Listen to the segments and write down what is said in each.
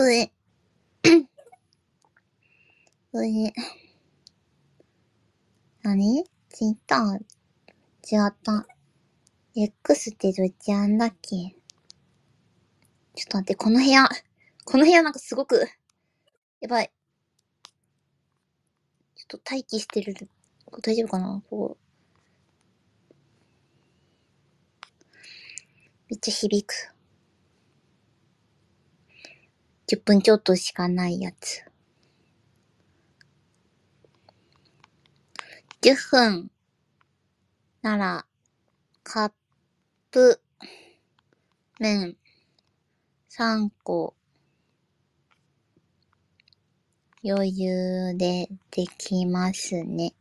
うえ。うえ。何？ツイッター違った。X ってどっちあんだっけ？ちょっと待って、この部屋なんかすごく、やばい。ちょっと待機してる。大丈夫かな？こう。めっちゃ響く。10分ちょっとしかないやつ。10分なら、カップ麺3個余裕でできますね。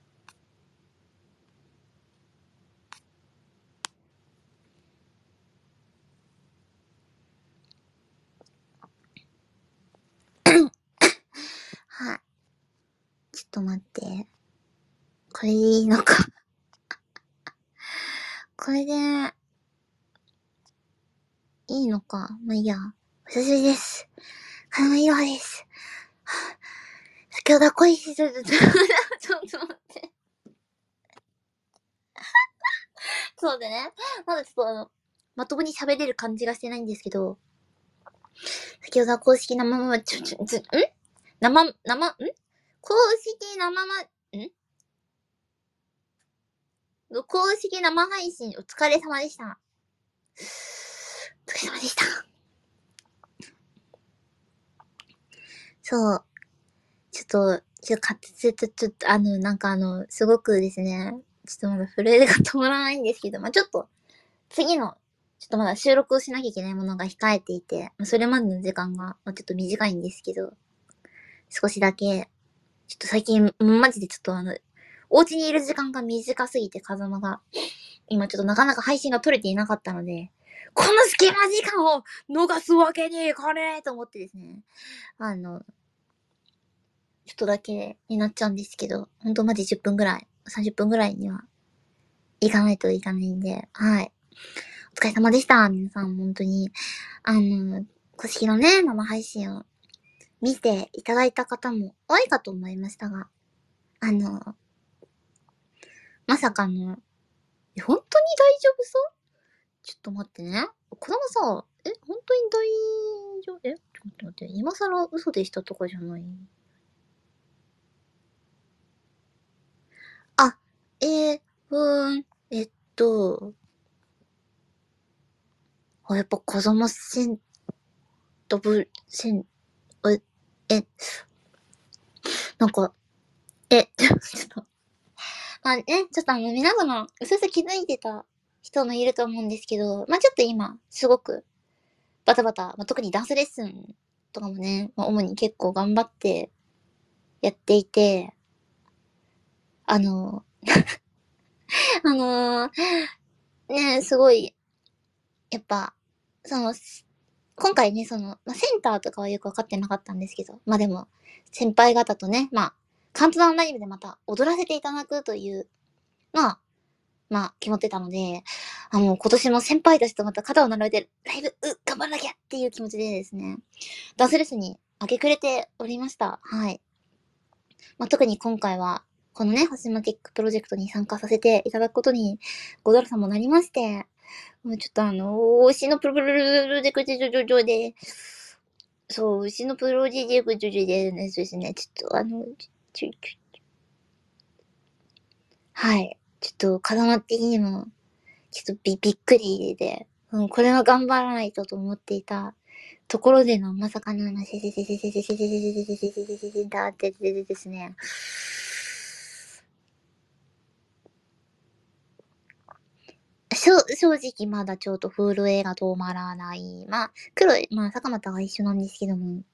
はい。ちょっと待って。これでいいのか。これで、いいのか。まあいいや。お久しぶりです。かなめいろはです。先ほどは恋しちょっと待って。そうでね。まだちょっとまともに喋れる感じがしてないんですけど、先ほどは公式生公式公式生配信お疲れ様でした。お疲れ様でした。そう。ちょっと、すごくですね、ちょっとまだ震えが止まらないんですけど、まあちょっと、次の、ちょっとまだ収録をしなきゃいけないものが控えていて、それまでの時間が、ちょっと短いんですけど、少しだけ、ちょっと最近、マジでちょっとお家にいる時間が短すぎて、風間が、今ちょっとなかなか配信が取れていなかったので、この隙間時間を逃すわけにいかねえと思ってですね、ちょっとだけになっちゃうんですけど、ほんとマジ10分ぐらい、30分ぐらいには行かないといかないんで、はい。お疲れ様でした。皆さん、本当に。公式のね、生配信を見ていただいた方も多いかと思いましたが、まさかの、本当に大丈夫そう？ちょっと待ってね。これもさ、本当に大丈夫？ちょっと待って、今更嘘でしたとかじゃない？あ、えっと、やっぱ風間セントブ、セン、え、なんか、ちょっと、ちょっと皆様、うすうす気づいてた人もいると思うんですけど、ちょっと今、すごく、バタバタ、特にダンスレッスンとかもね、主に結構頑張ってやっていて、あの、あのね、すごい、やっぱ、その、今回ね、センターとかはよくわかってなかったんですけど、でも、先輩方とね、カウントダウンライブでまた踊らせていただくというのは、決まってたので、今年も先輩たちとまた肩を並べて、ライブ、頑張らなきゃっていう気持ちでですね、ダンスレッスンに明け暮れておりました。はい。特に今回は、このね、ハシマティックプロジェクトに参加させていただくことにごドルさんもなりまして、もうちょっと推しのプロジェクト上で、そう、牛のプロジェクトでですね、ちょっとはい。ちょっと、風間的にも、ちょっとびっくりで、これは頑張らないとと思っていたところでのまさかのだってですね。正直まだちょっと震えが止まらない。坂本が一緒なんですけども、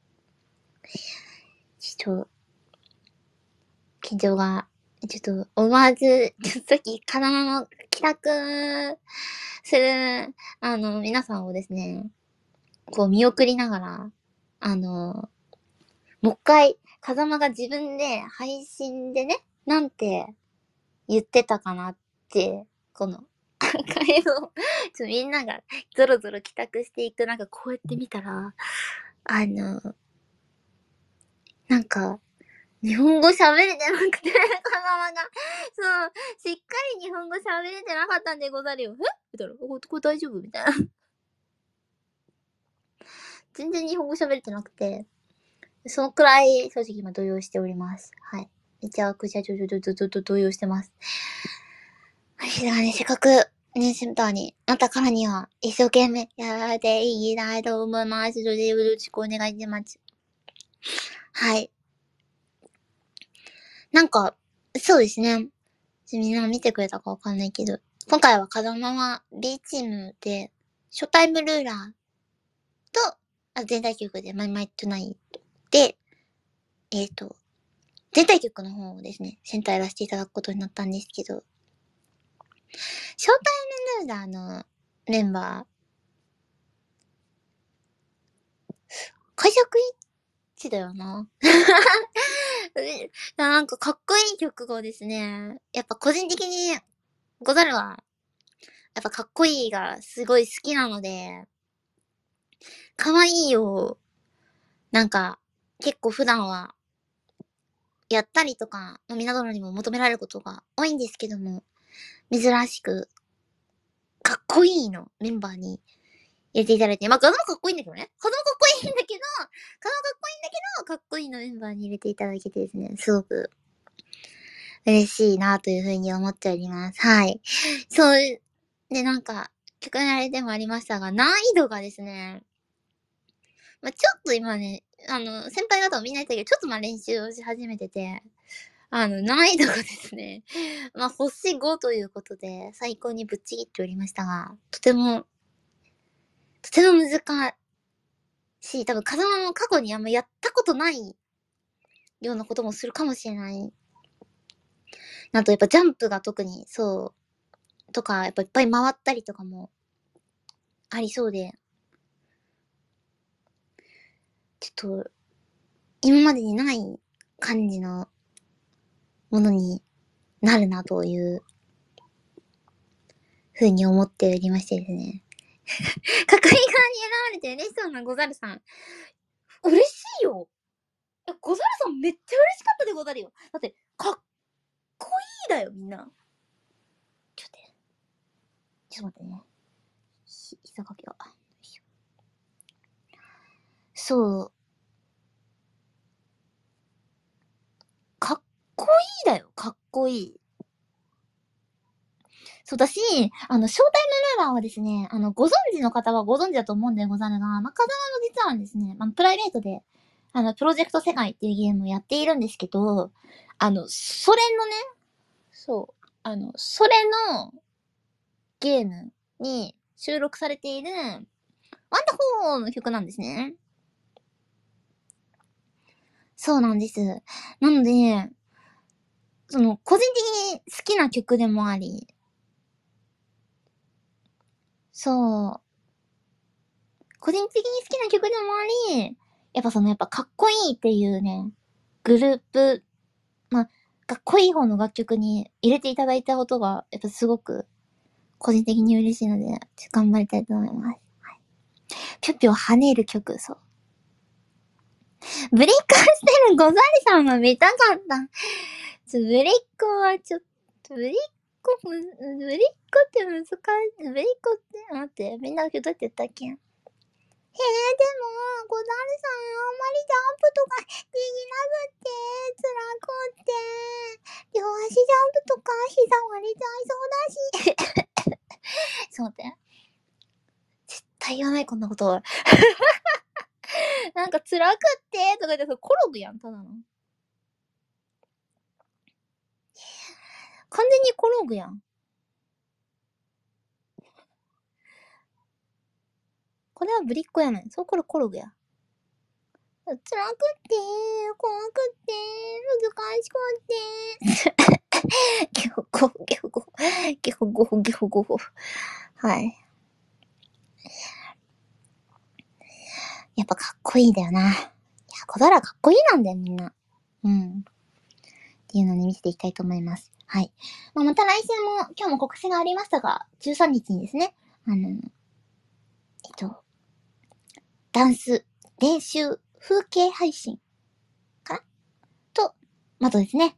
ちょっと、緊張が、ちょっと、思わず、さっき、金間の帰宅する、皆さんをですね、こう見送りながら、もう一回、風間が自分で配信でね、なんて言ってたかなって、この、会を、みんながゾロゾロ帰宅していく、こうやって見たら、 なんか、日本語喋れてなくて、香川が。そう、しっかり日本語喋れてなかったんでござるよ。えみたいな。これ大丈夫みたいな。全然日本語喋れてなくて、そのくらい正直今動揺しております。はい。めちゃくちゃ動揺してます。はい、だからね、せっかくね、センターになったからには、一生懸命やっていきたいと思います。それでよろしくお願いします。はい。なんか、そうですね。みんな見てくれたかわかんないけど、今回は風間は B チームで、初タイムルーラーと、全体曲でマイマイトゥナイトで、全体曲の方をですね、センターやらせていただくことになったんですけど、初タイムルーラーのメンバー、解釈一致だよな。なんかかっこいい曲がですね、やっぱ個人的にござるは、やっぱかっこいいがすごい好きなので、かわいいを、なんか、結構普段は、やったりとか、皆殿にも求められることが多いんですけども、珍しく、かっこいいのメンバーに入れていただいて、まあ、ガドもかっこいいんだけどね。ガドもかっこいいんだけど、ガドかっこいいんだけど、かっこいいのメンバーに入れていただけてですね、すごく嬉しいなというふうに思っております。はい。そう、で、なんか、曲のあれでもありましたが、難易度がですね、まあ、ちょっと今ね、先輩方もみんな言ったけど、ちょっと練習をし始めてて、難易度がですね、星5ということで、最高にぶっちぎっておりましたが、とても難しい。多分、風間も過去にあんまやったことないようなこともするかもしれない。なんと、やっぱジャンプが特に、そう、とか、やっぱいっぱい回ったりとかも、ありそうで、ちょっと、今までにない感じのものになるなというふうに思っておりましてですね。かっこいい側に選ばれて嬉しそうなござるさん。嬉しいよ。ござるさんめっちゃ嬉しかったでござるよ。だって、かっこいいだよ、みんな。ちょっと待ってね。膝掛けが。そう。かっこいいだよ、かっこいい。そうだし、ショータイムルーラーはですね、ご存知の方はご存知だと思うんでござるが、風間も実はですね、プライベートで、プロジェクト世界っていうゲームをやっているんですけど、それのね、そう、それのゲームに収録されている、ワンダホーの曲なんですね。そうなんです。なので、個人的に好きな曲でもあり、そう、個人的に好きな曲でもあり、やっぱかっこいいっていうね、グループ、かっこいい方の楽曲に入れていただいたことが、やっぱすごく、個人的に嬉しいので、頑張りたいと思います。はい、ぴょぴょ跳ねる曲、そう。ブリッコしてるござりさんは見たかった。ブリッコはちょっと、ブリッコって難しい。ブリッコって、待って、みんなどうやって言ったっけ。でも、ござるさんあんまりジャンプとかできなくて、辛くて、両足ジャンプとか膝割れちゃいそうだし。そうだよ。絶対言わない、こんなこと。なんか辛くってとか言って、コログやん、ただの。完全にコログやん。これはブリッコやねん。そう、これコログや。辛くって、怖くって、難しくって。ゲホゴホ、ゲホゴホ、ゲホゴホ、ゲホゴホ。はい。やっぱかっこいいんだよな。いや、小皿かっこいいなんだよ、みんな。うん。っていうのをね、見せていきたいと思います。はい。また来週も、今日も告知がありましたが、13日にですね、ダンス練習、風景配信かなと、あとですね、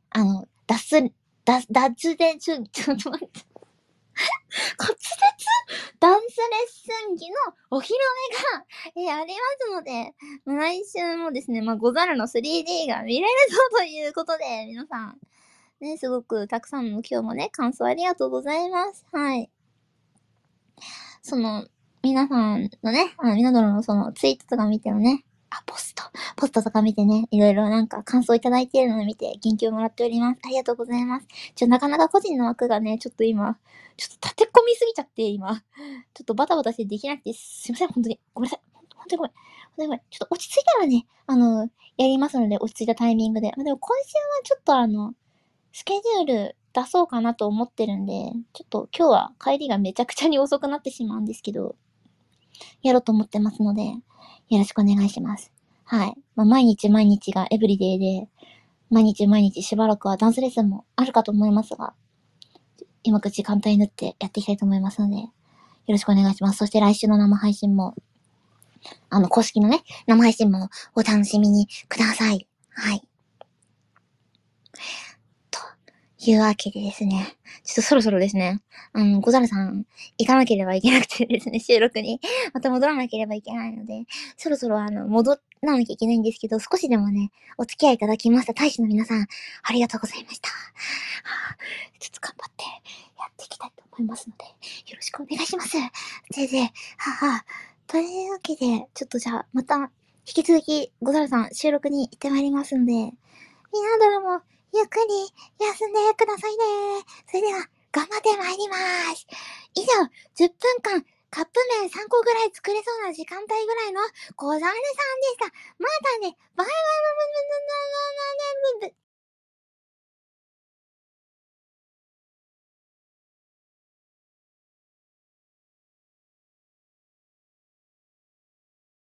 脱で、ちょっと待って。滑舌ダンスレッスン着のお披露目が、ありますので、来週もですね、ござるの 3D が見れるぞということで、皆さん、ね、すごくたくさんの今日もね、感想ありがとうございます。はい。皆さんのね、みなどろのツイートとか見てもね、ポストとか見てね、いろいろなんか感想いただいているのを見て元気をもらっております。ありがとうございます。なかなか個人の枠がね、ちょっと今、立て込みすぎちゃって、今。ちょっとバタバタしてできなくて、すいません、本当に。ごめんなさい。本当にごめん。本当にごめん。ちょっと落ち着いたらね、やりますので、落ち着いたタイミングで。でも今週はちょっとスケジュール出そうかなと思ってるんで、ちょっと今日は帰りがめちゃくちゃに遅くなってしまうんですけど、やろうと思ってますので、よろしくお願いします。はい。毎日毎日がエブリデイで、毎日毎日しばらくはダンスレッスンもあるかと思いますが、うまく時間帯縫ってやっていきたいと思いますので、よろしくお願いします。そして来週の生配信も、公式のね、生配信もお楽しみにください。はい。というわけでですね、ちょっとそろそろですね、小猿さん、行かなければいけなくてですね、収録に、また戻らなければいけないので、そろそろ戻らなきゃいけないんですけど、少しでもね、お付き合いいただきました大使の皆さん、ありがとうございました。ちょっと頑張ってやっていきたいと思いますので、よろしくお願いします。というわけで、ちょっとじゃあ、また、引き続き、小猿さん、収録に行ってまいりますんで、みんなどろも、ゆっくり休んでくださいね。それでは、頑張ってまいります。以上、10分間、カップ麺3個ぐらい作れそうな時間帯ぐらいの小猿さんでした。またね、バイバイバイバイバイバイバイバイバイバイバイバイ